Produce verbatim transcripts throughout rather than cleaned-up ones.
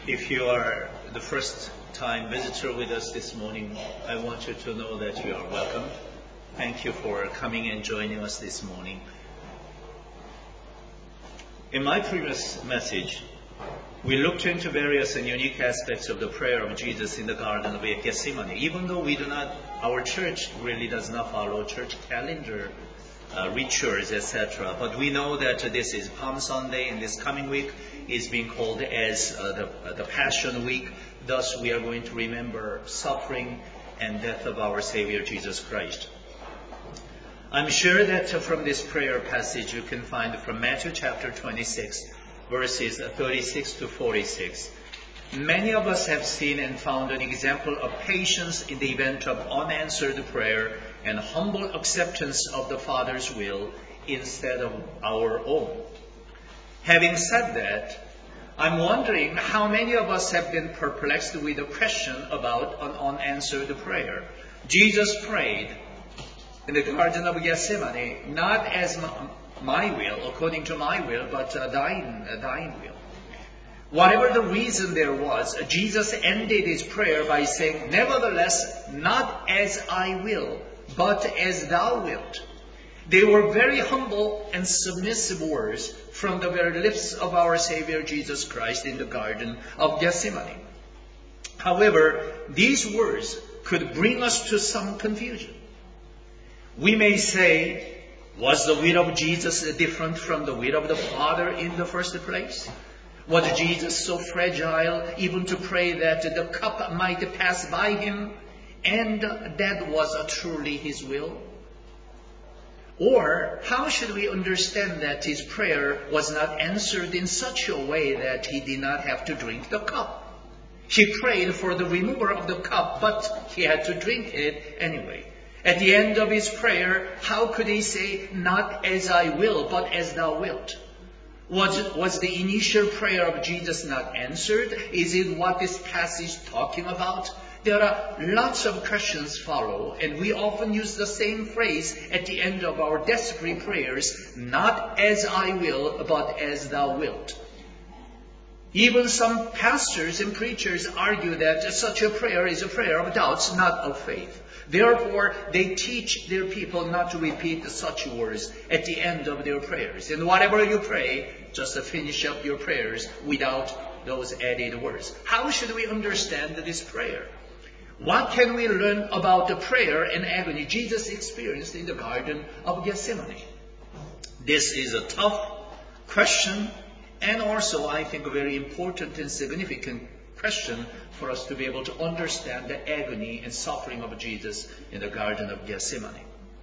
If you are the first time visitor with us this morning, I want you to know that you are welcome. Thank you for coming and joining us this morning. In my previous message, we looked into various and unique aspects of the prayer of Jesus in the Garden of Gethsemane. Even though we do not, our church really does not follow church calendar uh, rituals, et cetera. But we know that uh, this is Palm Sunday, and this coming week is being called as uh, the, uh, the Passion Week. Thus, we are going to remember suffering and death of our Savior Jesus Christ. I'm sure that uh, from this prayer passage you can find from Matthew chapter twenty-six, verses thirty-six to forty-six. Many of us have seen and found an example of patience in the event of unanswered prayer and humble acceptance of the Father's will instead of our own. Having said that, I'm wondering how many of us have been perplexed with a question about an unanswered prayer. Jesus prayed in the Garden of Gethsemane, not as my, my will, according to my will, but uh, thine, uh, thine will. Whatever the reason there was, Jesus ended his prayer by saying, "Nevertheless, not as I will, but as thou wilt." They were very humble and submissive words from the very lips of our Savior Jesus Christ in the Garden of Gethsemane. However, these words could bring us to some confusion. We may say, was the will of Jesus different from the will of the Father in the first place? Was Jesus so fragile even to pray that the cup might pass by him, and that was truly his will? Or how should we understand that his prayer was not answered in such a way that he did not have to drink the cup? He prayed for the remover of the cup, but he had to drink it anyway. At the end of his prayer, how could he say, "Not as I will, but as thou wilt"? Was, was the initial prayer of Jesus not answered? Is it what this passage is talking about? There are lots of questions follow, and we often use the same phrase at the end of our desperate prayers, "Not as I will, but as thou wilt." Even some pastors and preachers argue that such a prayer is a prayer of doubts, not of faith. Therefore, they teach their people not to repeat such words at the end of their prayers. And whatever you pray, just finish up your prayers without those added words. How should we understand this prayer? What can we learn about the prayer and agony Jesus experienced in the Garden of Gethsemane? This is a tough question, and also, I think, a very important and significant question for us to be able to understand the agony and suffering of Jesus in the Garden of Gethsemane.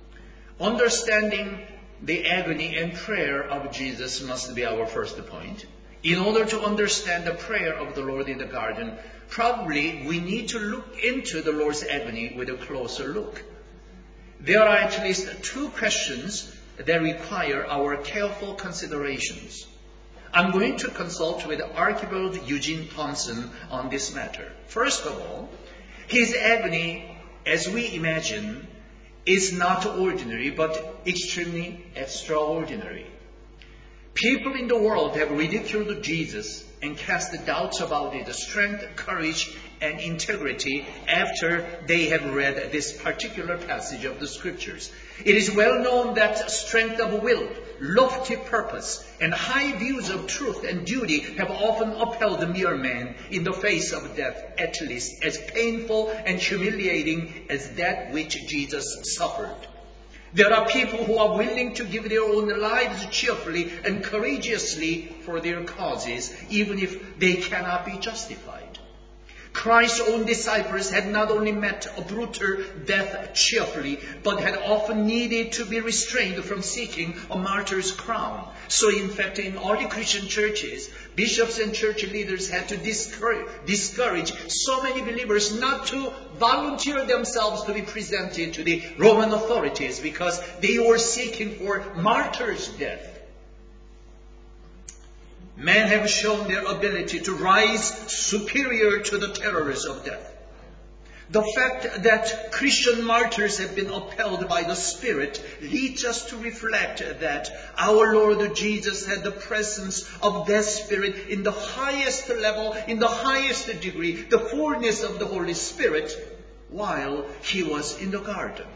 Understanding the agony and prayer of Jesus must be our first point. In order to understand the prayer of the Lord in the garden, probably we need to look into the Lord's agony with a closer look. There are at least two questions that require our careful considerations. I'm going to consult with Archibald Eugene Thompson on this matter. First of all, his agony, as we imagine, is not ordinary, but extremely extraordinary. People in the world have ridiculed Jesus and cast doubts about his strength, courage, and integrity after they have read this particular passage of the Scriptures. It is well known that strength of will, lofty purpose, and high views of truth and duty have often upheld the mere man in the face of death, at least as painful and humiliating as that which Jesus suffered. There are people who are willing to give their own lives cheerfully and courageously for their causes, even if they cannot be justified. Christ's own disciples had not only met a brutal death cheerfully, but had often needed to be restrained from seeking a martyr's crown. So in fact, in early Christian churches, bishops and church leaders had to discourage, discourage so many believers not to volunteer themselves to be presented to the Roman authorities because they were seeking for martyr's death. Men have shown their ability to rise superior to the terrors of death. The fact that Christian martyrs have been upheld by the Spirit leads us to reflect that our Lord Jesus had the presence of that Spirit in the highest level, in the highest degree, the fullness of the Holy Spirit, while he was in the garden.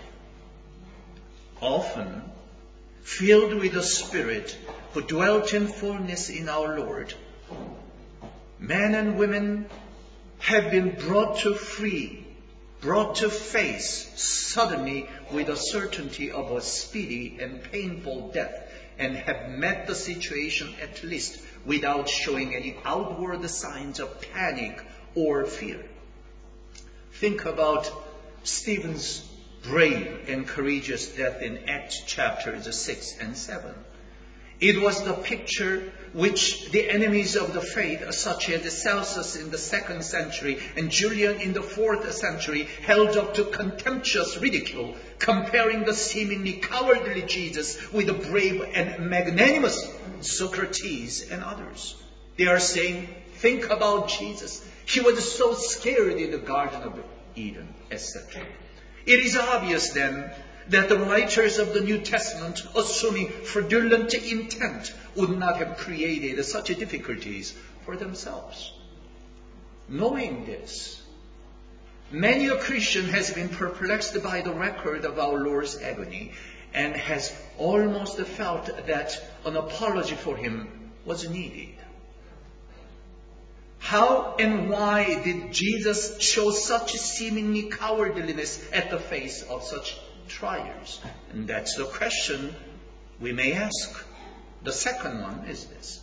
Often, filled with the Spirit who dwelt in fullness in our Lord, men and women have been brought to free, brought to face suddenly with the certainty of a speedy and painful death, and have met the situation at least without showing any outward signs of panic or fear. Think about Stephen's brave and courageous death in Acts chapters six and seven. It was the picture which the enemies of the faith, such as Celsus in the second century and Julian in the fourth century, held up to contemptuous ridicule, comparing the seemingly cowardly Jesus with the brave and magnanimous Socrates and others. They are saying, think about Jesus. He was so scared in the Garden of Eden, et cetera. It is obvious then that the writers of the New Testament, assuming fraudulent intent, would not have created such difficulties for themselves. Knowing this, many a Christian has been perplexed by the record of our Lord's agony and has almost felt that an apology for him was needed. How and why did Jesus show such seemingly cowardliness at the face of such trials? And that's the question we may ask. The second one is this.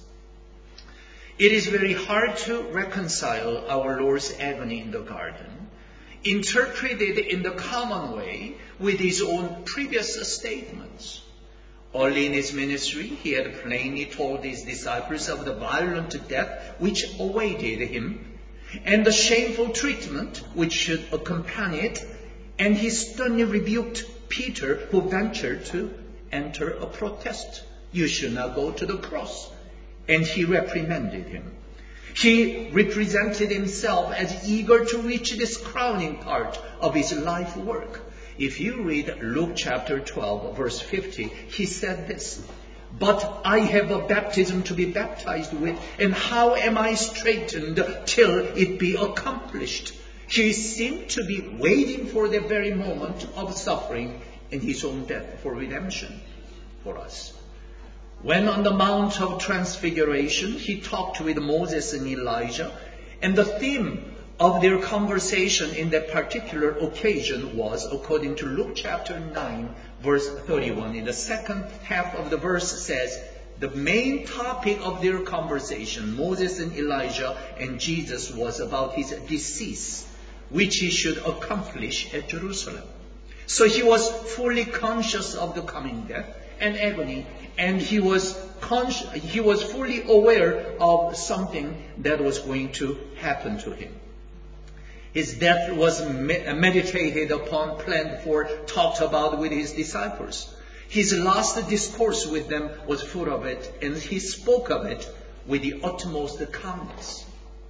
It is very hard to reconcile our Lord's agony in the garden, interpreted in the common way, with his own previous statements. Early in his ministry, he had plainly told his disciples of the violent death which awaited him, and the shameful treatment which should accompany it, and he sternly rebuked Peter, who ventured to enter a protest. You should not go to the cross. And he reprimanded him. He represented himself as eager to reach this crowning part of his life work. If you read Luke chapter twelve, verse fifty, he said this, "But I have a baptism to be baptized with, and how am I straitened till it be accomplished?" He seemed to be waiting for the very moment of suffering and his own death for redemption for us. When on the Mount of Transfiguration, he talked with Moses and Elijah, and the theme of their conversation in that particular occasion was, according to Luke chapter nine, verse thirty-one, in the second half of the verse says, the main topic of their conversation, Moses and Elijah and Jesus, was about his decease, which he should accomplish at Jerusalem. So he was fully conscious of the coming death and agony, and he was consci- he was fully aware of something that was going to happen to him. His death was me- meditated upon, planned for, talked about with his disciples. His last discourse with them was full of it, and he spoke of it with the utmost calmness.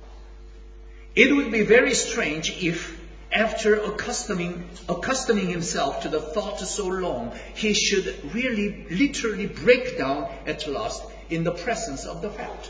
It would be very strange if, after accustoming, accustoming himself to the thought so long, he should really literally break down at last in the presence of the fact.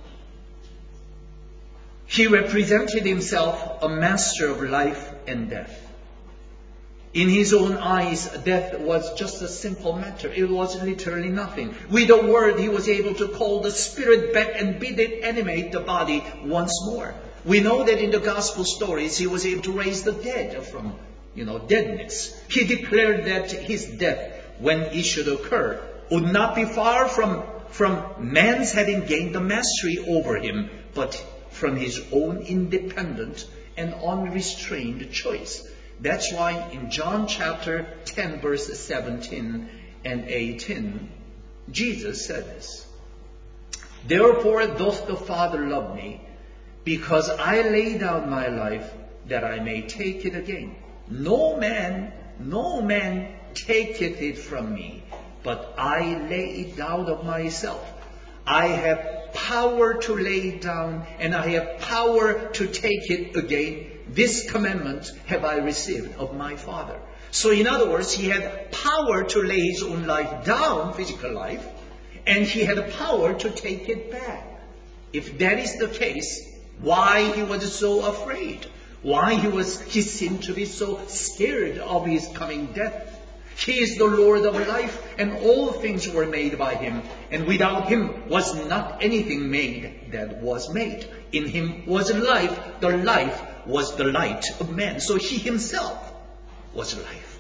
He represented himself a master of life and death. In his own eyes, death was just a simple matter. It was literally nothing. With a word, he was able to call the spirit back and bid it animate the body once more. We know that in the gospel stories, he was able to raise the dead from, you know, deadness. He declared that his death, when it should occur, would not be far from, from man's having gained the mastery over him, but from his own independent and unrestrained choice. That's why in John chapter ten, verse seventeen and eighteen, Jesus said this, "Therefore doth the Father love me, because I lay down my life that I may take it again. No man, no man taketh it from me, but I lay it down of myself. I have power to lay it down, and I have power to take it again. this commandment have I received of my Father. So in other words, he had power to lay his own life down, physical life, and he had power to take it back. If that is the case, why he was so afraid? Why he was he seemed to be so scared of his coming death? He is the Lord of life, and all things were made by him, and without him was not anything made that was made. In him was life, the life was the light of men. So he himself was life.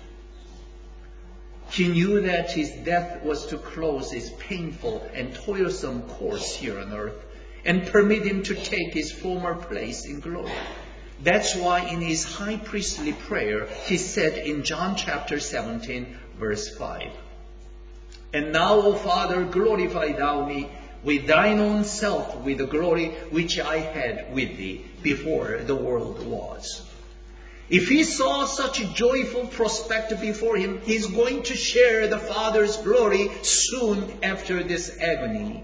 He knew that his death was to close his painful and toilsome course here on earth and permit him to take his former place in glory. That's why in his high priestly prayer, he said in John chapter seventeen, verse five, "And now, O Father, glorify thou me with thine own self, with the glory which I had with thee before the world was." If he saw such a joyful prospect before him, he's going to share the Father's glory soon after this agony.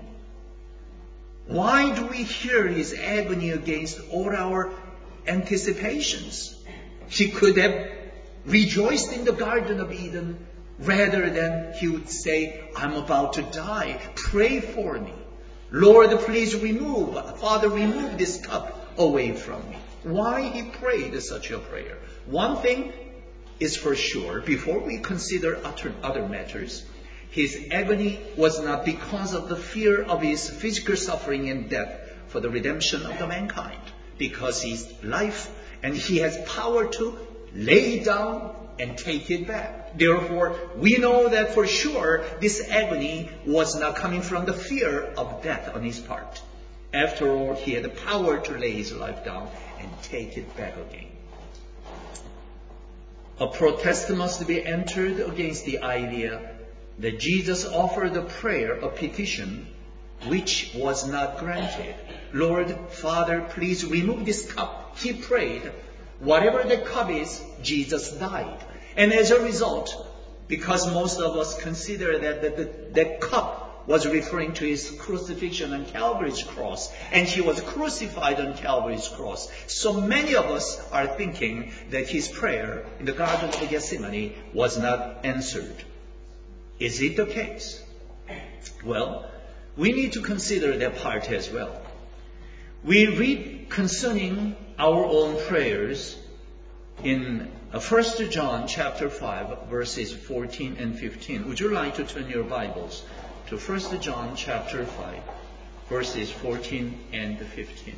Why do we hear his agony against all our anticipations? He could have rejoiced in the Garden of Eden rather than he would say, "I'm about to die. Pray for me. Lord, please remove, Father, remove this cup away from me." Why he prayed such a prayer? One thing is for sure, before we consider other matters, his agony was not because of the fear of his physical suffering and death for the redemption of the mankind, because he's life and he has power to lay it down and take it back. Therefore, we know that for sure this agony was not coming from the fear of death on his part. After all, he had the power to lay his life down and take it back again. A protest must be entered against the idea that Jesus offered a prayer, a petition, which was not granted. "Lord, Father, please remove this cup." He prayed. Whatever the cup is, Jesus died. And as a result, because most of us consider that the, the, that cup was referring to his crucifixion on Calvary's cross, and he was crucified on Calvary's cross, so many of us are thinking that his prayer in the Garden of Gethsemane was not answered. Is it the case? Well, we need to consider that part as well. We read concerning our own prayers in First John chapter five, verses fourteen and fifteen. Would you like to turn your Bibles to First John chapter five, verses fourteen and fifteen?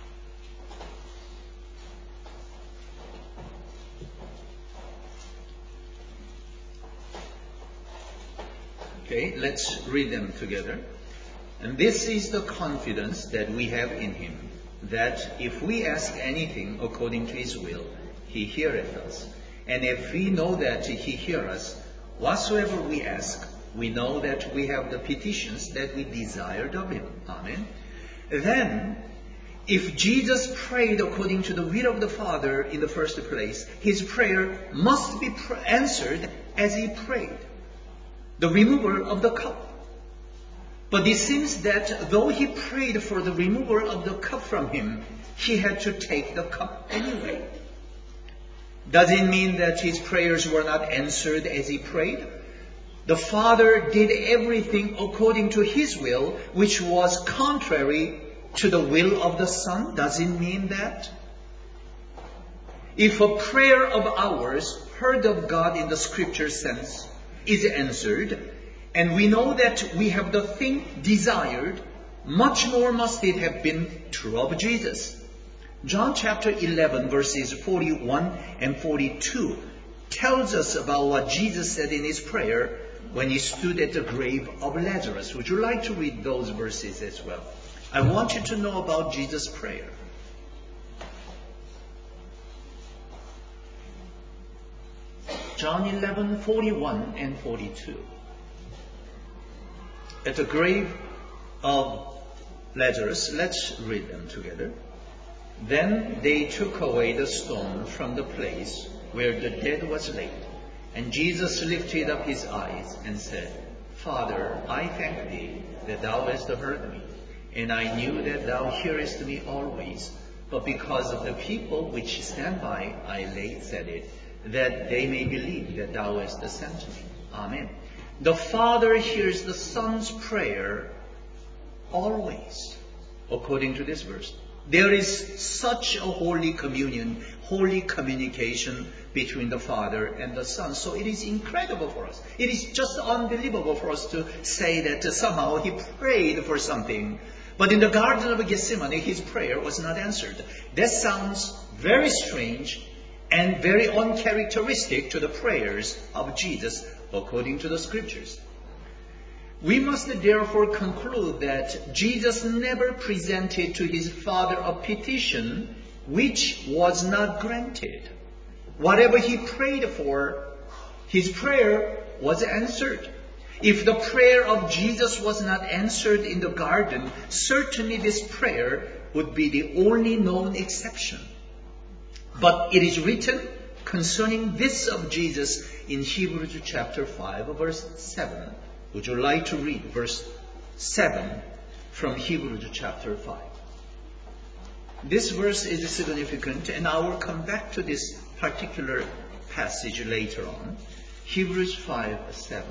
Okay, let's read them together. "And this is the confidence that we have in him, that if we ask anything according to his will, he heareth us. And if we know that he heareth us, whatsoever we ask, we know that we have the petitions that we desired of him." Amen. Then, if Jesus prayed according to the will of the Father in the first place, his prayer must be pr- answered as he prayed. The removal of the cup. But it seems that though he prayed for the removal of the cup from him, he had to take the cup anyway. Does it mean that his prayers were not answered as he prayed? The Father did everything according to his will, which was contrary to the will of the Son. Does it mean that? If a prayer of ours, heard of God in the scripture sense, is answered, and we know that we have the thing desired, much more must it have been true of Jesus. John chapter eleven, verses forty-one and forty-two tells us about what Jesus said in his prayer when he stood at the grave of Lazarus. Would you like to read those verses as well? I want you to know about Jesus' prayer. John eleven, forty-one and forty-two. At the grave of Lazarus, let's read them together. "Then they took away the stone from the place where the dead was laid. And Jesus lifted up his eyes and said, Father, I thank thee that thou hast heard me, and I knew that thou hearest me always. but because of the people which stand by, I lay said it, that they may believe that thou hast sent me. Amen. The Father hears the Son's prayer always, according to this verse. There is such a holy communion, holy communication between the Father and the Son. So it is incredible for us. It is just unbelievable for us to say that somehow he prayed for something, but in the Garden of Gethsemane, his prayer was not answered. That sounds very strange and very uncharacteristic to the prayers of Jesus, according to the Scriptures. We must therefore conclude that Jesus never presented to his Father a petition which was not granted. Whatever he prayed for, his prayer was answered. If the prayer of Jesus was not answered in the garden, certainly this prayer would be the only known exception. But it is written concerning this of Jesus in Hebrews chapter five, verse seven. Would you like to read verse seven from Hebrews chapter five? This verse is significant, and I will come back to this particular passage later on. Hebrews five, seven.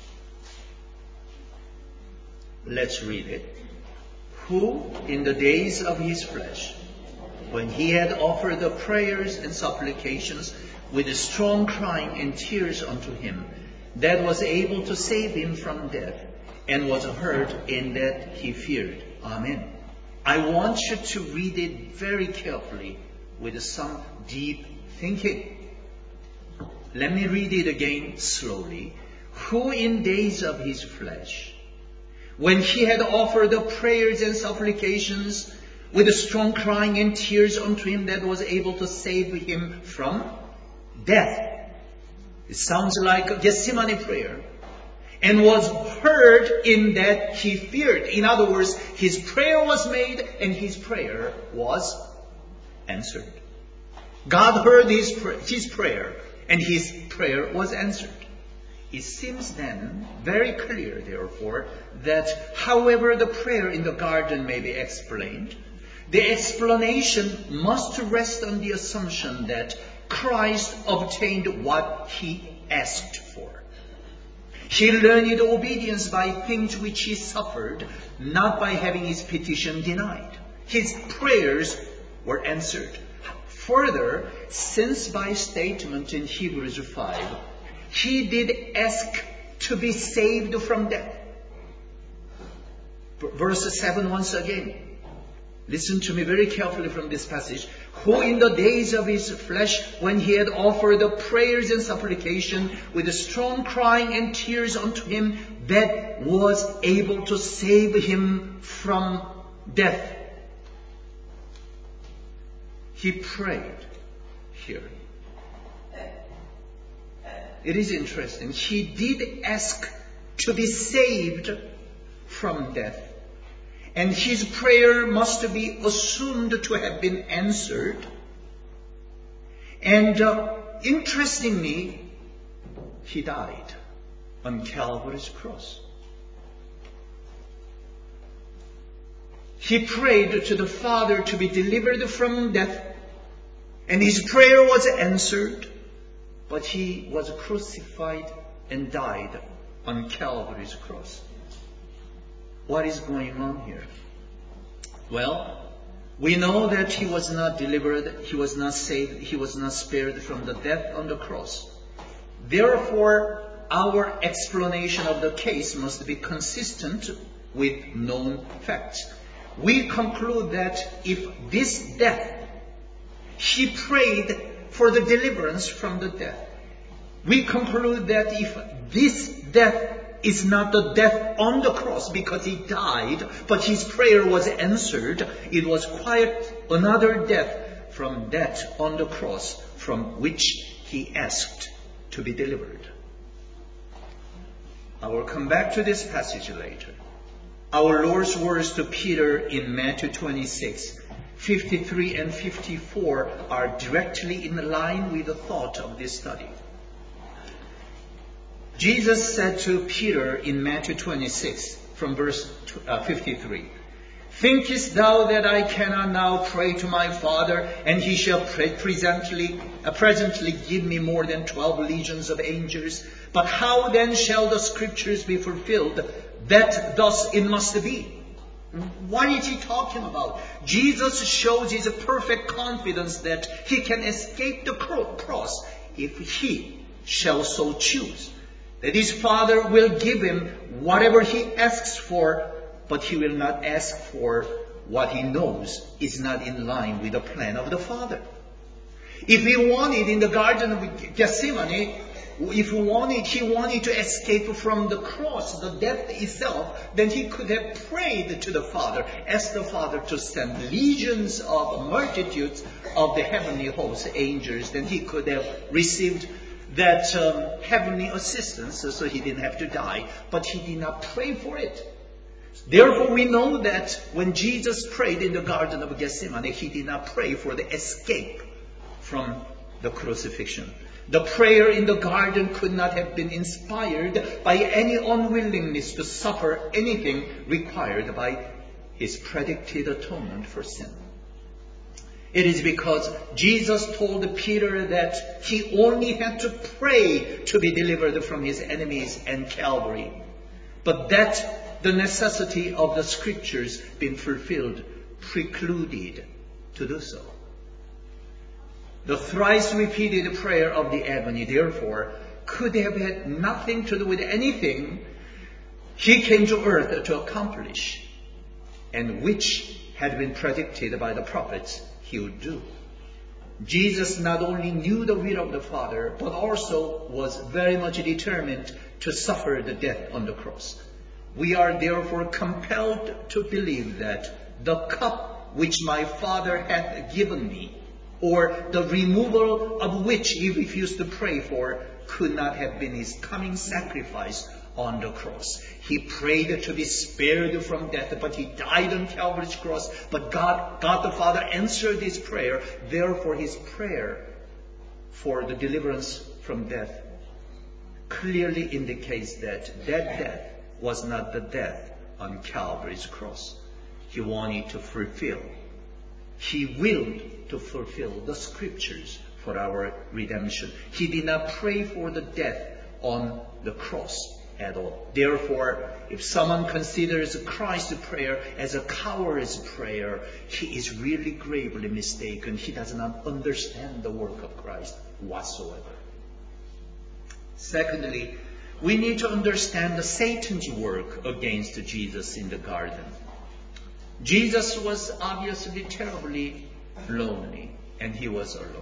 Let's read it. Who, in the days of his flesh, when he had offered the prayers and supplications with a strong crying and tears unto him, that was able to save him from death, and was heard in that he feared. Amen. I want you to read it very carefully with some deep thinking. Let me read it again slowly. Who in days of his flesh, when he had offered the prayers and supplications with a strong crying and tears unto him, that was able to save him from death. It sounds like a Gethsemane prayer. And was heard in that he feared. In other words, his prayer was made and his prayer was answered. God heard his, pr- his prayer and his prayer was answered. It seems then very clear, therefore, that however the prayer in the garden may be explained, the explanation must rest on the assumption that Christ obtained what he asked for. He learned obedience by things which he suffered, not by having his petition denied. His prayers were answered. Further, since by statement in Hebrews five, he did ask to be saved from death. Verse seven once again. Listen to me very carefully from this passage. Who in the days of his flesh, when he had offered the prayers and supplication with a strong crying and tears unto him, that was able to save him from death. He prayed here. It is interesting. He did ask to be saved from death. And his prayer must be assumed to have been answered. And uh, interestingly, he died on Calvary's cross. He prayed to the Father to be delivered from death, and his prayer was answered, but he was crucified and died on Calvary's cross. What is going on here? Well, we know that he was not delivered, he was not saved, he was not spared from the death on the cross. Therefore, our explanation of the case must be consistent with known facts. We conclude that if this death, he prayed for the deliverance from the death. We conclude that if this death is not the death on the cross because he died, but his prayer was answered, it was quite another death from that on the cross from which he asked to be delivered. I will come back to this passage later. Our Lord's words to Peter in Matthew twenty-six, fifty-three and fifty-four are directly in line with the thought of this study. Jesus said to Peter in Matthew twenty-six from verse fifty-three, Thinkest thou that I cannot now pray to my Father, and he shall pre- presently, uh, presently give me more than twelve legions of angels? But how then shall the scriptures be fulfilled, that thus it must be? What is he talking about? Jesus shows his perfect confidence that he can escape the cross if he shall so choose. That his Father will give him whatever he asks for, but he will not ask for what he knows is not in line with the plan of the Father. If he wanted in the Garden of Gethsemane, if he wanted, he wanted to escape from the cross, the death itself, then he could have prayed to the Father, asked the Father to send legions of multitudes of the heavenly host, angels, then he could have received that um, heavenly assistance, so he didn't have to die, but he did not pray for it. Therefore, we know that when Jesus prayed in the Garden of Gethsemane, he did not pray for the escape from the crucifixion. The prayer in the garden could not have been inspired by any unwillingness to suffer anything required by his predicted atonement for sin. It is because Jesus told Peter that he only had to pray to be delivered from his enemies and Calvary, but that the necessity of the scriptures being fulfilled precluded to do so. The thrice repeated prayer of the agony, therefore, could have had nothing to do with anything he came to earth to accomplish, and which had been predicted by the prophets he would do. Jesus not only knew the will of the Father, but also was very much determined to suffer the death on the cross. We are therefore compelled to believe that the cup which my Father hath given me, or the removal of which he refused to pray for, could not have been his coming sacrifice on the cross. He prayed to be spared from death, but he died on Calvary's cross. But God, God the Father answered his prayer. Therefore, his prayer for the deliverance from death clearly indicates that that death was not the death on Calvary's cross. He wanted to fulfill, he willed to fulfill the scriptures for our redemption. He did not pray for the death on the cross at all. Therefore, if someone considers Christ's prayer as a coward's prayer, he is really gravely mistaken. He does not understand the work of Christ whatsoever. Secondly, we need to understand the Satan's work against Jesus in the garden. Jesus was obviously terribly lonely, and he was alone.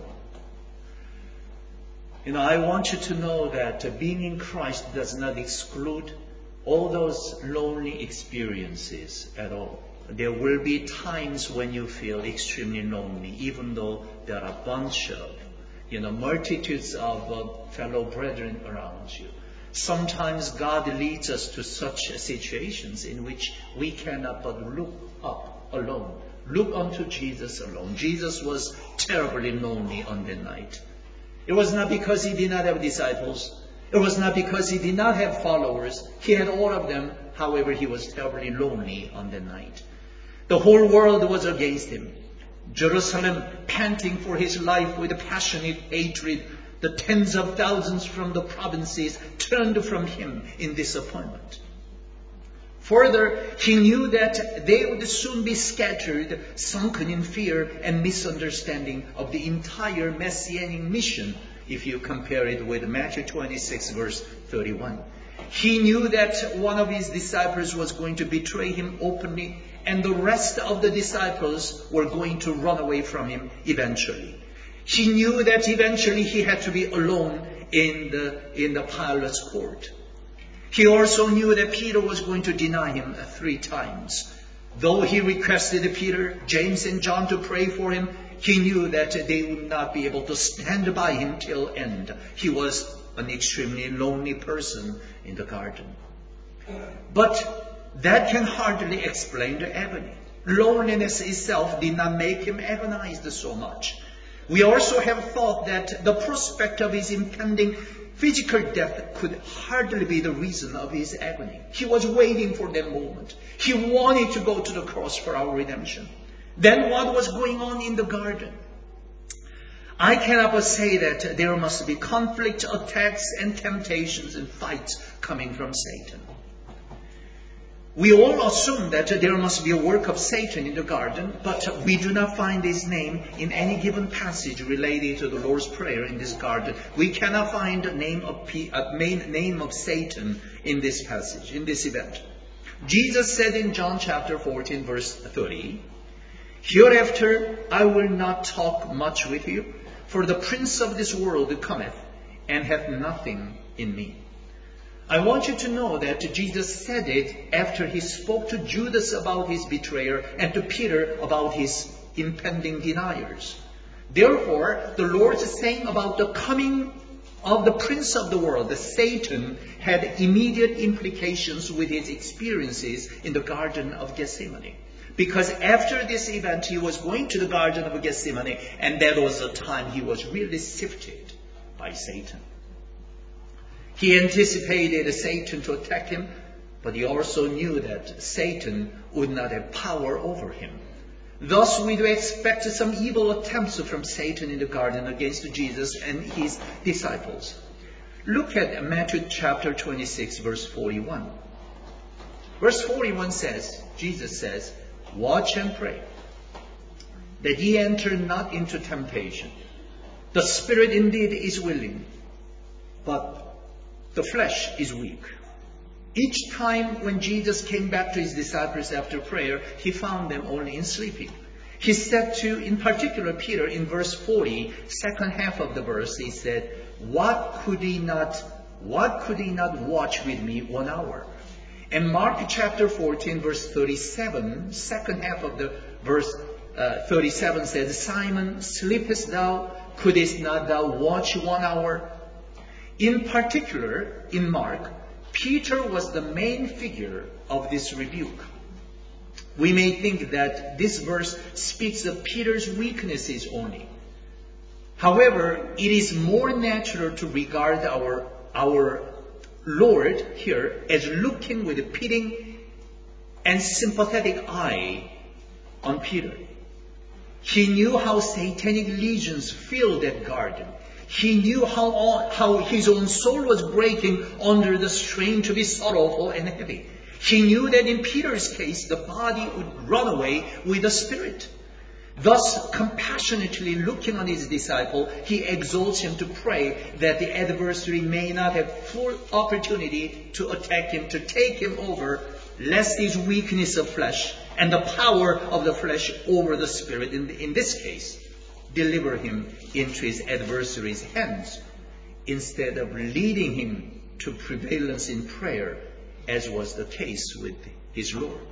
You know, I want you to know that being in Christ does not exclude all those lonely experiences at all. There will be times when you feel extremely lonely, even though there are a bunch of, you know, multitudes of uh, fellow brethren around you. Sometimes God leads us to such situations in which we cannot but look up alone. Look unto Jesus alone. Jesus was terribly lonely on the night. It was not because he did not have disciples. It was not because he did not have followers. He had all of them. However, he was terribly lonely on the night. The whole world was against him. Jerusalem panting for his life with passionate hatred. The tens of thousands from the provinces turned from him in disappointment. Further, he knew that they would soon be scattered, sunken in fear and misunderstanding of the entire messianic mission, if you compare it with Matthew twenty-six, verse thirty-one. He knew that one of his disciples was going to betray him openly, and the rest of the disciples were going to run away from him eventually. He knew that eventually he had to be alone in the, in the Pilate's court. He also knew that Peter was going to deny him three times. Though he requested Peter, James, and John to pray for him, he knew that they would not be able to stand by him till end. He was an extremely lonely person in the garden. But that can hardly explain the agony. Loneliness itself did not make him agonized so much. We also have thought that the prospect of his impending Physical death could hardly be the reason of his agony. He was waiting for that moment. He wanted to go to the cross for our redemption. Then what was going on in the garden? I cannot but say that there must be conflict, attacks, and temptations and fights coming from Satan. We all assume that there must be a work of Satan in the garden, but we do not find his name in any given passage related to the Lord's Prayer in this garden. We cannot find the name of, uh, main name of Satan in this passage, in this event. Jesus said in John chapter fourteen, verse thirty, "Hereafter I will not talk much with you, for the prince of this world cometh, and hath nothing in me." I want you to know that Jesus said it after he spoke to Judas about his betrayer and to Peter about his impending deniers. Therefore, the Lord's saying about the coming of the prince of the world, the Satan, had immediate implications with his experiences in the Garden of Gethsemane. Because after this event, he was going to the Garden of Gethsemane, and that was the time he was really sifted by Satan. He anticipated Satan to attack him, but he also knew that Satan would not have power over him. Thus, we do expect some evil attempts from Satan in the garden against Jesus and his disciples. Look at Matthew chapter twenty-six, verse forty-one. Verse forty-one says, Jesus says, "Watch and pray, that ye enter not into temptation. The spirit indeed is willing, but the flesh is weak." Each time when Jesus came back to his disciples after prayer, he found them only in sleeping. He said to, in particular, Peter in verse forty, second half of the verse, he said, What could he not, what could he not watch with me one hour? And Mark chapter fourteen, verse thirty-seven, second half of the verse uh, thirty-seven says, "Simon, sleepest thou? Couldst not thou watch one hour?" In particular, in Mark, Peter was the main figure of this rebuke. We may think that this verse speaks of Peter's weaknesses only. However, it is more natural to regard our, our Lord here as looking with a pitying and sympathetic eye on Peter. He knew how satanic legions filled that garden. He knew how, how his own soul was breaking under the strain to be sorrowful and heavy. He knew that in Peter's case, the body would run away with the spirit. Thus, compassionately looking on his disciple, he exhorts him to pray that the adversary may not have full opportunity to attack him, to take him over, lest his weakness of flesh and the power of the flesh over the spirit, in, in this case, deliver him into his adversary's hands, instead of leading him to prevalence in prayer, as was the case with his Lord.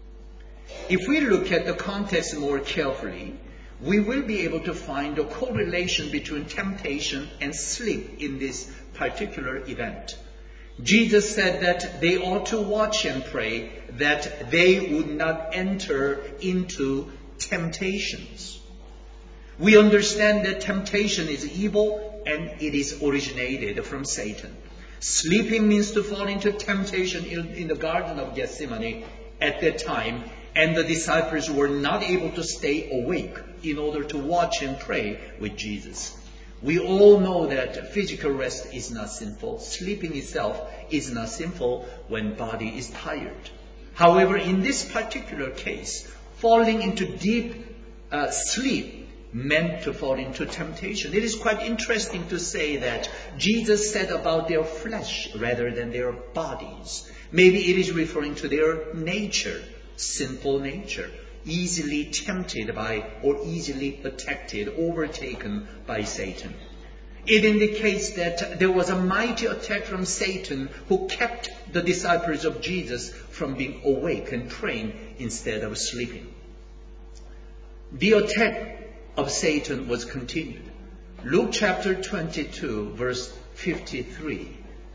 If we look at the context more carefully, we will be able to find a correlation between temptation and sleep in this particular event. Jesus said that they ought to watch and pray that they would not enter into temptations. We understand that temptation is evil and it is originated from Satan. Sleeping means to fall into temptation in, in the Garden of Gethsemane at that time, and the disciples were not able to stay awake in order to watch and pray with Jesus. We all know that physical rest is not sinful. Sleeping itself is not sinful when body is tired. However, in this particular case, falling into deep uh, sleep meant to fall into temptation. It is quite interesting to say that Jesus said about their flesh rather than their bodies. Maybe it is referring to their nature, sinful nature, easily tempted by or easily attacked, overtaken by Satan. It indicates that there was a mighty attack from Satan who kept the disciples of Jesus from being awake and praying instead of sleeping. The attack of Satan was continued. Luke chapter twenty-two, verse fifty-three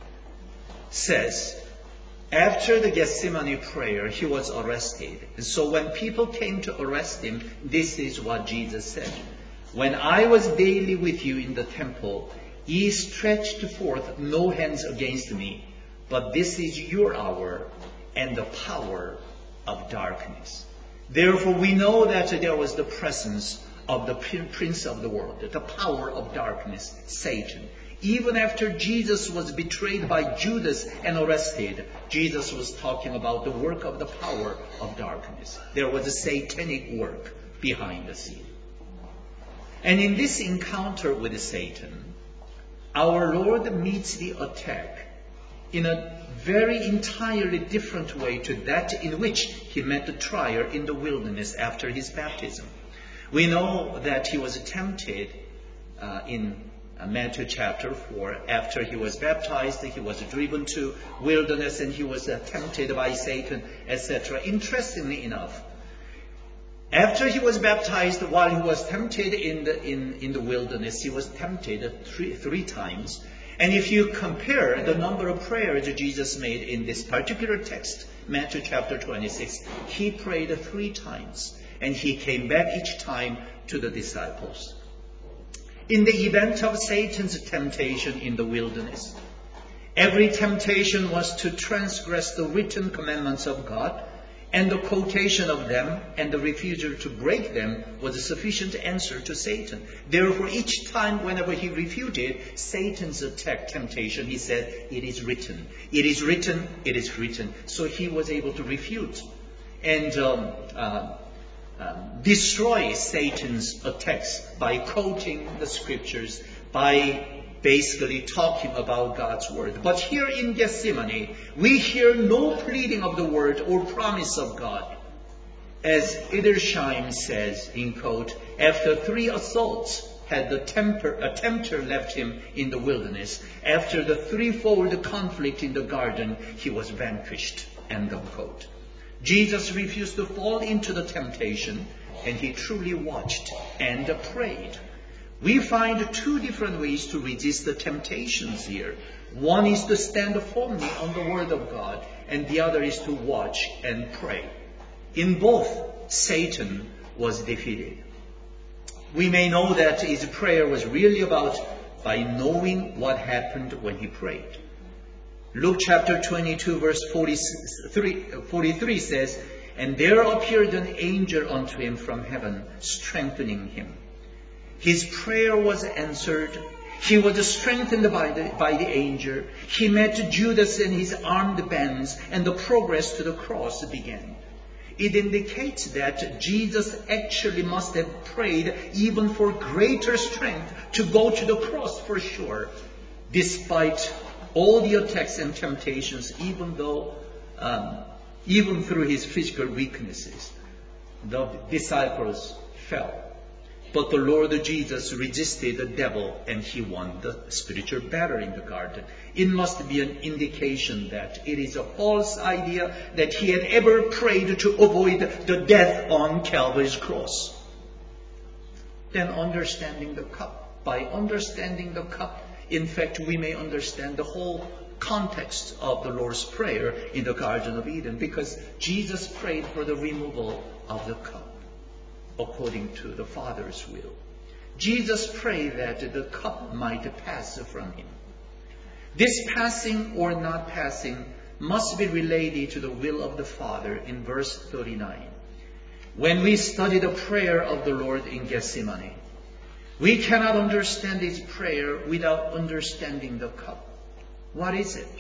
says, after the Gethsemane prayer, he was arrested. And so when people came to arrest him, this is what Jesus said. When I was daily with you in the temple, Ye stretched forth no hands against me, but this is your hour and the power of darkness. Therefore we know that there was the presence of the prince of the world, the power of darkness, Satan. Even after Jesus was betrayed by Judas and arrested, Jesus was talking about the work of the power of darkness. There was a satanic work behind the scene. And in this encounter with Satan, our Lord meets the attack in a very entirely different way to that in which he met the trial in the wilderness after his baptism. We know that he was tempted uh, in uh, Matthew chapter four. After he was baptized, he was driven to wilderness and he was uh, tempted by Satan, et cetera. Interestingly enough, after he was baptized, while he was tempted in the, in, in the wilderness, he was tempted three, three times. And if you compare the number of prayers Jesus made in this particular text, Matthew chapter twenty-six, he prayed three times. And he came back each time to the disciples. In the event of Satan's temptation in the wilderness, every temptation was to transgress the written commandments of God, and the quotation of them and the refusal to break them was a sufficient answer to Satan. Therefore, each time whenever he refuted Satan's attack temptation, he said, "It is written, it is written, it is written." So he was able to refute and um, uh, um, destroy Satan's attacks by quoting the scriptures, by basically talking about God's word. But here in Gethsemane, we hear no pleading of the word or promise of God. As Edersheim says, in quote, after three assaults had the temper, a tempter left him in the wilderness, after the threefold conflict in the garden, he was vanquished, end of quote. Jesus refused to fall into the temptation, and he truly watched and prayed. We find two different ways to resist the temptations here. One is to stand firmly on the word of God, and the other is to watch and pray. In both, Satan was defeated. We may know that his prayer was really about by knowing what happened when he prayed. Luke chapter twenty-two verse forty-three, forty-three says, "And there appeared an angel unto him from heaven, strengthening him." His prayer was answered. He was strengthened by the, by the angel. He met Judas and his armed bands, and the progress to the cross began. It indicates that Jesus actually must have prayed even for greater strength to go to the cross for sure, despite all the attacks and temptations, even though, um, even through his physical weaknesses, the disciples fell. But the Lord Jesus resisted the devil and he won the spiritual battle in the garden. It must be an indication that it is a false idea that he had ever prayed to avoid the death on Calvary's cross. Then understanding the cup. By understanding the cup, in fact, we may understand the whole context of the Lord's Prayer in the Garden of Eden, because Jesus prayed for the removal of the cup according to the Father's will. Jesus prayed that the cup might pass from him. This passing or not passing must be related to the will of the Father in verse thirty-nine. When we study the prayer of the Lord in Gethsemane, we cannot understand his prayer without understanding the cup. What is it?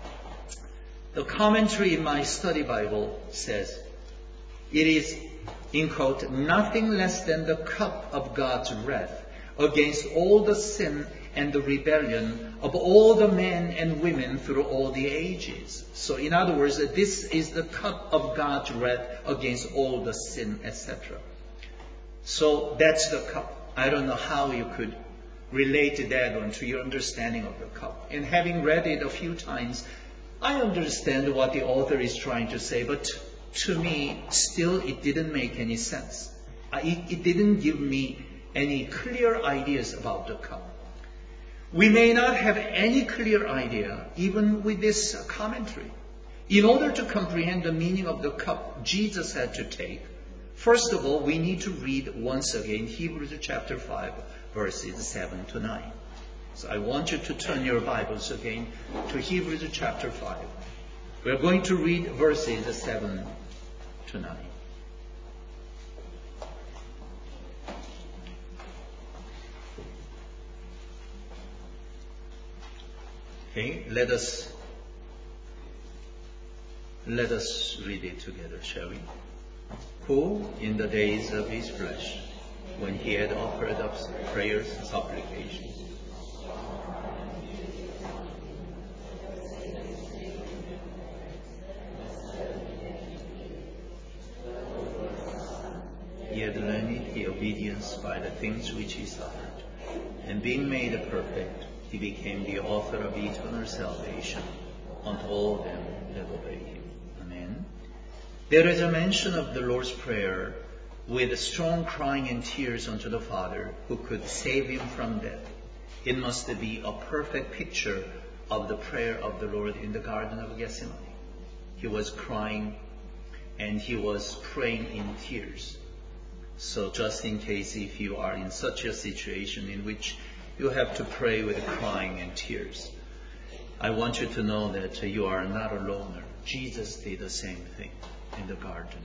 The commentary in my study Bible says, it is, in quote, nothing less than the cup of God's wrath against all the sin and the rebellion of all the men and women through all the ages. So in other words, this is the cup of God's wrath against all the sin, et cetera. So that's the cup. I don't know how you could relate that on to your understanding of the cup. And having read it a few times, I understand what the author is trying to say, but to me, still it didn't make any sense. I, it, it didn't give me any clear ideas about the cup. We may not have any clear idea even with this commentary. In order to comprehend the meaning of the cup Jesus had to take, first of all, we need to read once again Hebrews chapter five, verses seven to nine. Bibles. I want you to turn your Bibles again to Hebrews chapter five. We're going to read verses seven to nine. Okay, let us let us read it together, shall we? Who, in the days of his flesh, when he had offered up prayers and supplications, he had learned the obedience by the things which he suffered, and being made perfect, he became the author of eternal salvation unto all them that obey him. Amen. There is a mention of the Lord's Prayer with strong crying and tears unto the Father who could save him from death. It must be a perfect picture of the prayer of the Lord in the Garden of Gethsemane. He was crying and he was praying in tears. So just in case if you are in such a situation in which you have to pray with crying and tears, I want you to know that you are not alone. Jesus did the same thing in the garden.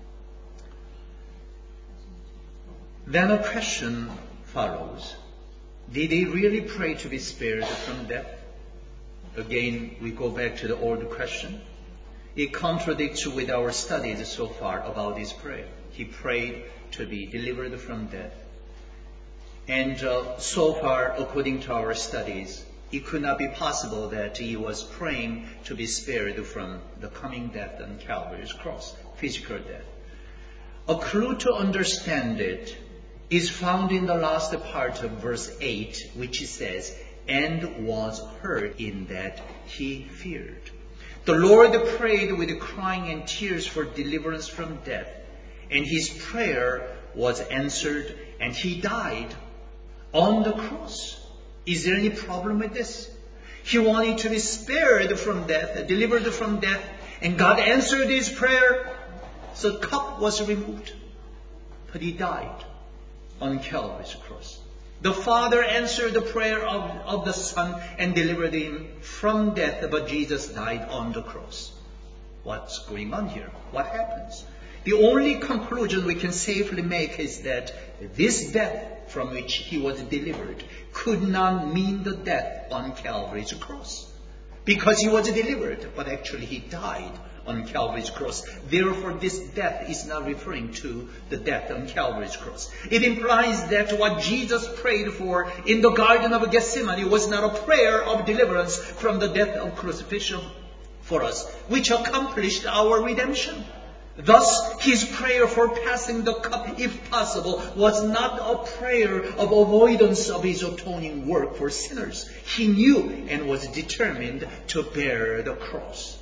Then a question follows. Did he really pray to be spared from death? Again, we go back to the old question. It contradicts with our studies so far about his prayer. He prayed to be delivered from death. And uh, so far, according to our studies, it could not be possible that he was praying to be spared from the coming death on Calvary's cross, physical death. A clue to understand it is found in the last part of verse eight, which says, and was hurt in that he feared. The Lord prayed with crying and tears for deliverance from death, and his prayer was answered, and he died on the cross. Is there any problem with this? He wanted to be spared from death, delivered from death, and God answered his prayer. So the cup was removed, but he died on Calvary's cross. The Father answered the prayer of, of the Son and delivered him from death, but Jesus died on the cross. What's going on here? What happens? The only conclusion we can safely make is that this death from which he was delivered could not mean the death on Calvary's cross. Because he was delivered, but actually he died on Calvary's cross. Therefore, this death is not referring to the death on Calvary's cross. It implies that what Jesus prayed for in the Garden of Gethsemane was not a prayer of deliverance from the death of crucifixion for us, which accomplished our redemption. Thus, his prayer for passing the cup, if possible, was not a prayer of avoidance of his atoning work for sinners. He knew and was determined to bear the cross.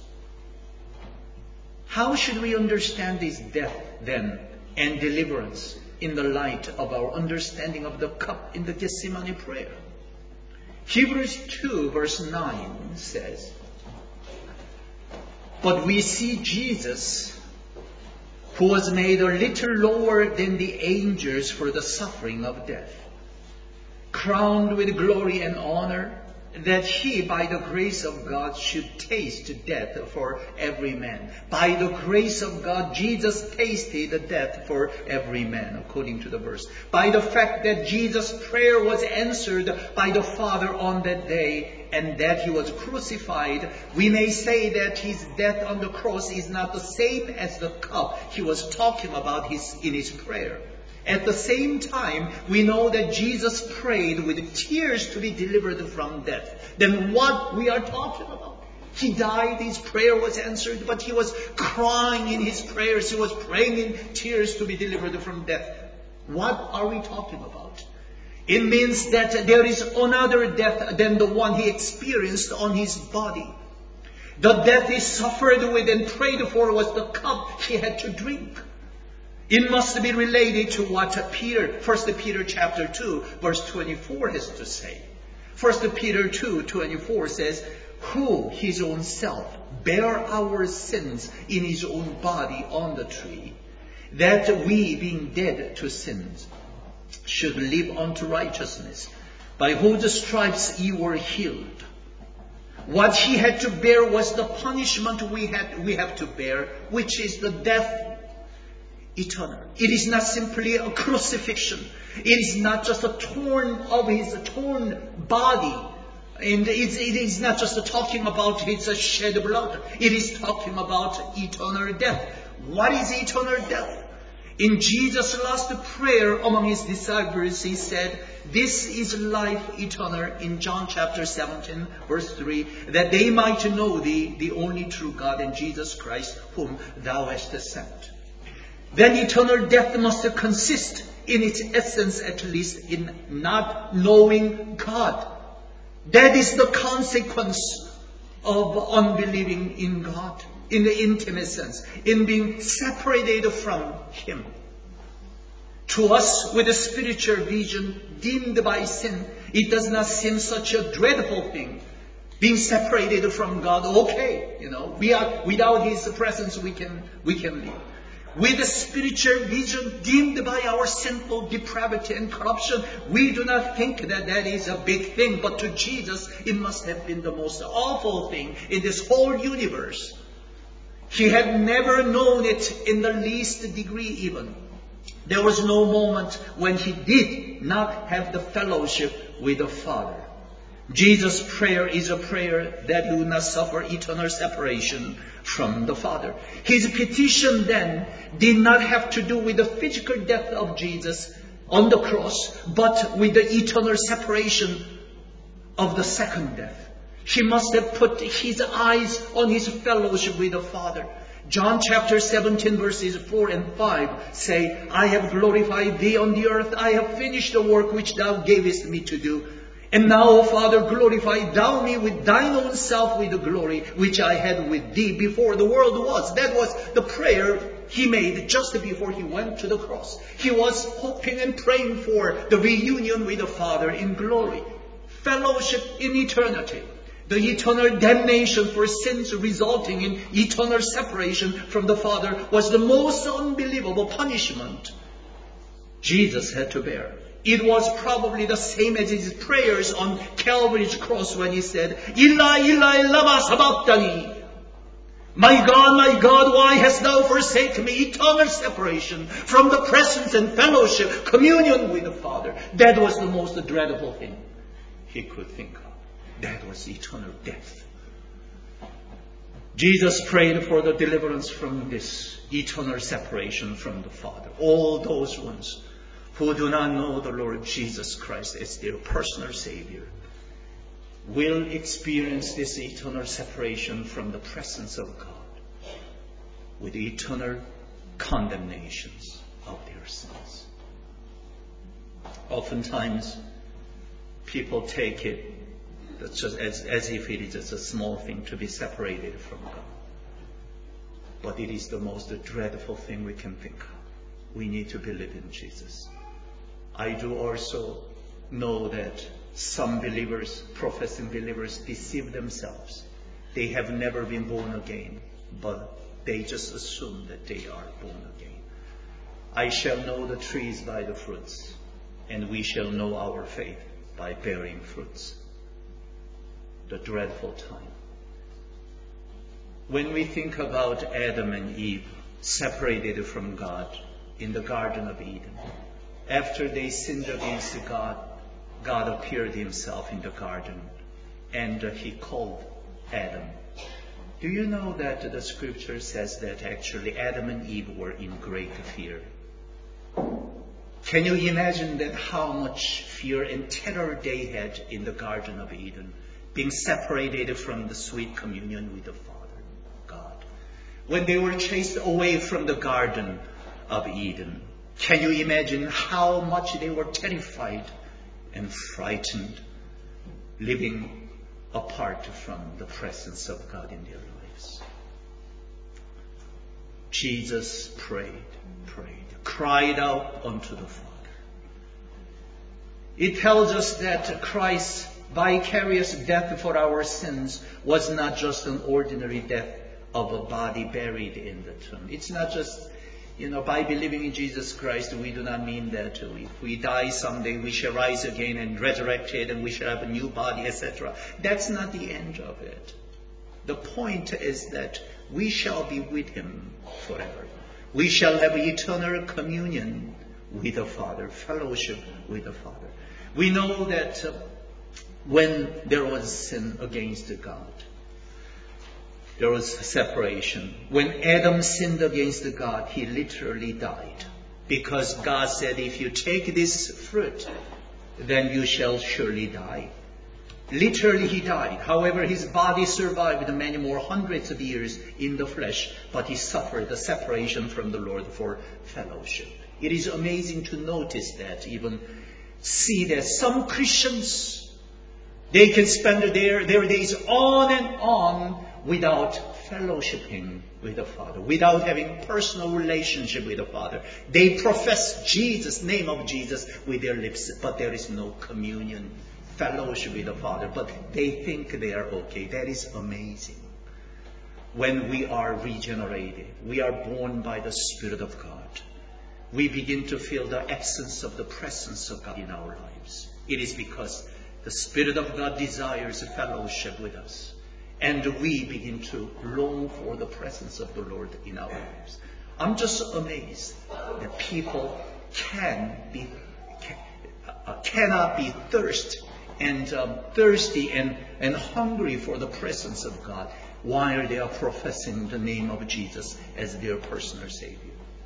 How should we understand his death then and deliverance in the light of our understanding of the cup in the Gethsemane prayer? Hebrews two verse nine says, but we see Jesus, who was made a little lower than the angels for the suffering of death, crowned with glory and honor, that he, by the grace of God, should taste death for every man. By the grace of God, Jesus tasted death for every man, according to the verse. By the fact that Jesus' prayer was answered by the Father on that day, and that he was crucified, we may say that his death on the cross is not the same as the cup he was talking about his, in his prayer. At the same time, we know that Jesus prayed with tears to be delivered from death. Then what we are talking about? He died, his prayer was answered, but he was crying in his prayers. He was praying in tears to be delivered from death. What are we talking about? It means that there is another death than the one he experienced on his body. The death he suffered with and prayed for was the cup he had to drink. It must be related to what Peter, First Peter chapter two, verse twenty-four has to say. First Peter two, twenty-four says, who his own self bare our sins in his own body on the tree, that we, being dead to sins, should live unto righteousness, by whose stripes ye were healed. What he had to bear was the punishment we had we have to bear, which is the death eternal. It is not simply a crucifixion. It is not just a torn of his torn body. And it's, it is not just talking about his shed blood. It is talking about eternal death. What is eternal death? In Jesus' last prayer among his disciples, he said, "This is life eternal," in John chapter seventeen, verse three, "that they might know thee, the only true God, and Jesus Christ, whom thou hast sent." Then eternal death must consist, in its essence at least, in not knowing God. That is the consequence of unbelieving in God, in the intimate sense, in being separated from Him. To us, with a spiritual vision dimmed by sin, it does not seem such a dreadful thing. Being separated from God, okay, you know, we are without His presence, we can we can live. With a spiritual vision dimmed by our sinful depravity and corruption, we do not think that that is a big thing. But to Jesus, it must have been the most awful thing in this whole universe. He had never known it in the least degree even. There was no moment when he did not have the fellowship with the Father. Jesus' prayer is a prayer that he would not suffer eternal separation from the Father. His petition then did not have to do with the physical death of Jesus on the cross, but with the eternal separation of the second death. He must have put his eyes on his fellowship with the Father. John chapter seventeen verses four and five say, "I have glorified thee on the earth. I have finished the work which thou gavest me to do. And now, O Father, glorify thou me with thine own self with the glory which I had with thee before the world was." That was the prayer he made just before he went to the cross. He was hoping and praying for the reunion with the Father in glory. Fellowship in eternity. The eternal damnation for sins resulting in eternal separation from the Father was the most unbelievable punishment Jesus had to bear. It was probably the same as his prayers on Calvary's cross when he said, "Eli, Eli, lama sabachthani." "My God, my God, why hast thou forsaken me?" Eternal separation from the presence and fellowship, communion with the Father. That was the most dreadful thing he could think of. That was eternal death. Jesus prayed for the deliverance from this eternal separation from the Father. All those ones who do not know the Lord Jesus Christ as their personal Savior will experience this eternal separation from the presence of God with eternal condemnations of their sins. Oftentimes, people take it just as, as if it is just a small thing to be separated from God. But it is the most dreadful thing we can think of. We need to believe in Jesus. I do also know that some believers, professing believers, deceive themselves. They have never been born again, but they just assume that they are born again. "I shall know the trees by the fruits, and we shall know our faith by bearing fruits." The dreadful time. When we think about Adam and Eve separated from God in the Garden of Eden, after they sinned against God, God appeared himself in the garden and he called Adam. Do you know that the scripture says that actually Adam and Eve were in great fear? Can you imagine that how much fear and terror they had in the Garden of Eden, being separated from the sweet communion with the Father, God? When they were chased away from the Garden of Eden, can you imagine how much they were terrified and frightened, living apart from the presence of God in their lives? Jesus prayed, prayed, cried out unto the Father. It tells us that Christ's vicarious death for our sins was not just an ordinary death of a body buried in the tomb. It's not just You know, by believing in Jesus Christ, we do not mean that if we die someday, we shall rise again and resurrected and we shall have a new body, et cetera. That's not the end of it. The point is that we shall be with him forever. We shall have eternal communion with the Father, fellowship with the Father. We know that uh, when there was sin against God, there was separation. When Adam sinned against God, he literally died. Because God said, if you take this fruit, then you shall surely die. Literally he died. However, his body survived many more hundreds of years in the flesh, but he suffered the separation from the Lord for fellowship. It is amazing to notice that, even see that some Christians, they can spend their, their days on and on without fellowshipping with the Father, without having personal relationship with the Father. They profess Jesus, name of Jesus, with their lips, but there is no communion, fellowship with the Father. But they think they are okay. That is amazing. When we are regenerated, we are born by the Spirit of God, we begin to feel the absence of the presence of God in our lives. It is because the Spirit of God desires fellowship with us. And we begin to long for the presence of the Lord in our lives. I'm just amazed that people can be, can, uh, cannot be thirst and um, thirsty and, and hungry for the presence of God while they are professing the name of Jesus as their personal Savior.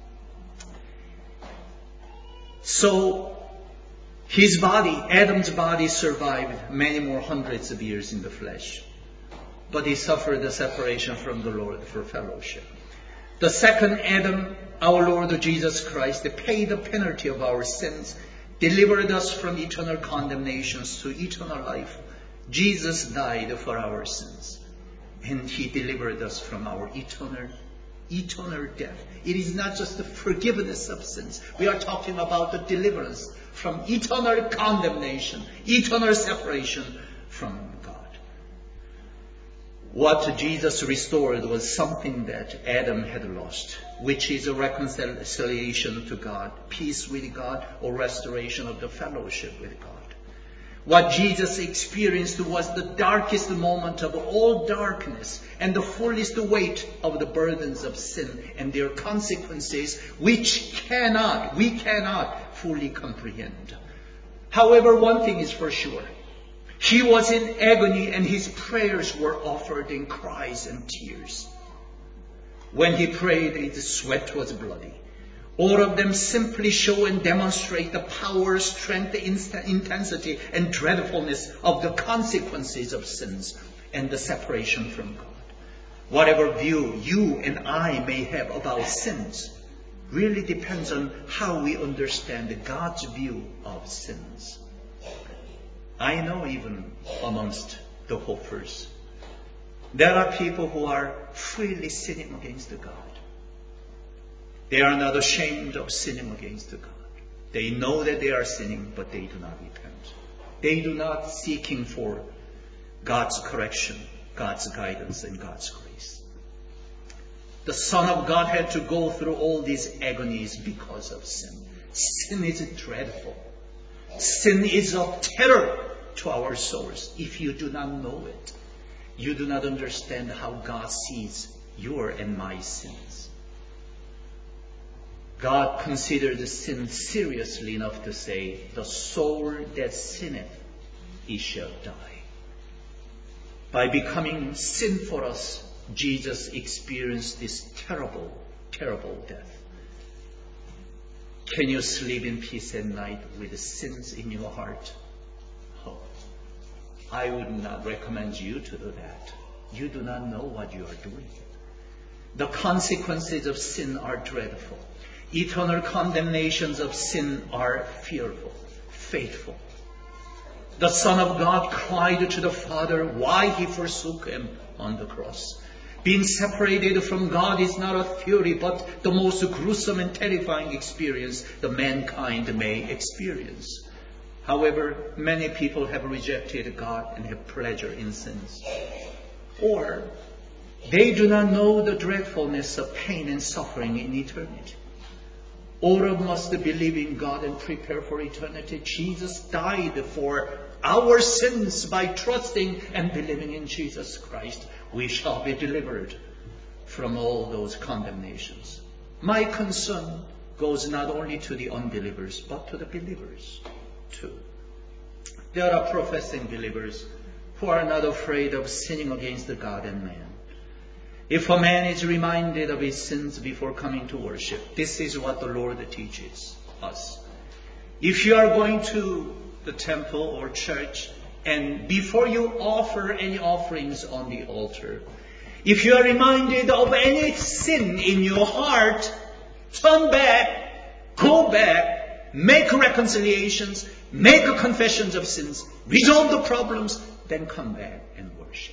So his body, Adam's body, survived many more hundreds of years in the flesh. But he suffered the separation from the Lord for fellowship. The second Adam, our Lord Jesus Christ, paid the penalty of our sins, delivered us from eternal condemnations to eternal life. Jesus died for our sins, and he delivered us from our eternal, eternal death. It is not just the forgiveness of sins. We are talking about the deliverance from eternal condemnation, eternal separation from God. What Jesus restored was something that Adam had lost, which is a reconciliation to God, peace with God, or restoration of the fellowship with God. What Jesus experienced was the darkest moment of all darkness and the fullest weight of the burdens of sin and their consequences, which cannot, we cannot fully comprehend. However, one thing is for sure. He was in agony and his prayers were offered in cries and tears. When he prayed, his sweat was bloody. All of them simply show and demonstrate the power, strength, intensity, and dreadfulness of the consequences of sins and the separation from God. Whatever view you and I may have about sins really depends on how we understand God's view of sins. I know even amongst the hopers, there are people who are freely sinning against God. They are not ashamed of sinning against God. They know that they are sinning, but they do not repent. They do not seeking for God's correction, God's guidance, and God's grace. The Son of God had to go through all these agonies because of sin. Sin is dreadful. Sin is a terror to our souls. If you do not know it, you do not understand how God sees your and my sins. God considered sin seriously enough to say, the soul that sinneth, he shall die. By becoming sin for us, Jesus experienced this terrible, terrible death. Can you sleep in peace at night with the sins in your heart? Oh, I would not recommend you to do that. You do not know what you are doing. The consequences of sin are dreadful. Eternal condemnations of sin are fearful, fateful. The Son of God cried to the Father why he forsook him on the cross. Being separated from God is not a theory, but the most gruesome and terrifying experience the mankind may experience. However, many people have rejected God and have pleasure in sins. Or they do not know the dreadfulness of pain and suffering in eternity. All of us that believe in God and prepare for eternity. Jesus died for our sins by trusting and believing in Jesus Christ. We shall be delivered from all those condemnations. My concern goes not only to the unbelievers, but to the believers too. There are professing believers who are not afraid of sinning against God and man. If a man is reminded of his sins before coming to worship, this is what the Lord teaches us. If you are going to the temple or church, and before you offer any offerings on the altar, if you are reminded of any sin in your heart, turn back, go back, make reconciliations, make confessions of sins, resolve the problems, then come back and worship.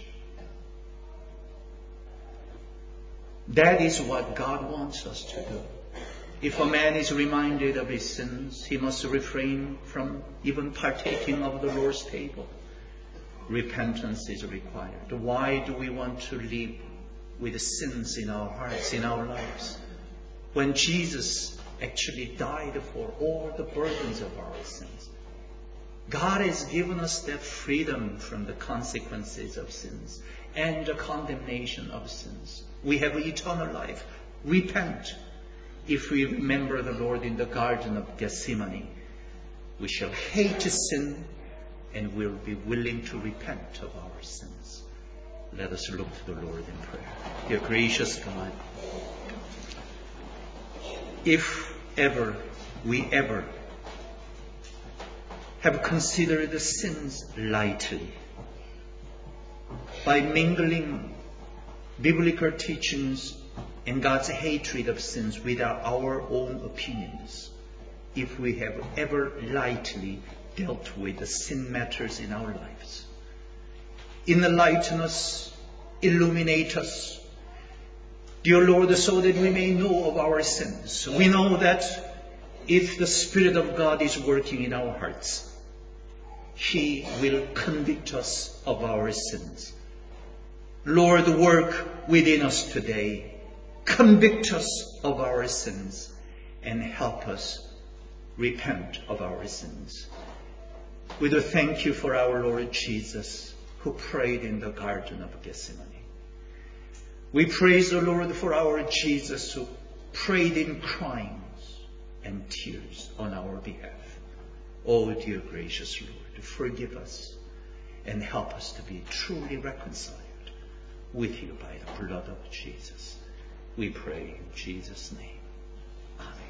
That is what God wants us to do. If a man is reminded of his sins, he must refrain from even partaking of the Lord's table. Repentance is required. Why do we want to live with sins in our hearts, in our lives, when Jesus actually died for all the burdens of our sins? God has given us that freedom from the consequences of sins and the condemnation of sins. We have eternal life. Repent. If we remember the Lord in the Garden of Gethsemane, we shall hate sin and will be willing to repent of our sins. Let us look to the Lord in prayer. Dear gracious God, if ever we ever have considered the sins lightly by mingling biblical teachings and God's hatred of sins with our own opinions, if we have ever lightly dealt with the sin matters in our lives, enlighten us, illuminate us, dear Lord, so that we may know of our sins. We know that if the Spirit of God is working in our hearts, He will convict us of our sins. Lord, work within us today. Convict us of our sins and help us repent of our sins. We do thank you for our Lord Jesus, who prayed in the Garden of Gethsemane. We praise the Lord for our Jesus, who prayed in cryings and tears on our behalf. Oh, dear gracious Lord, forgive us and help us to be truly reconciled with you by the blood of Jesus. We pray in Jesus' name. Amen.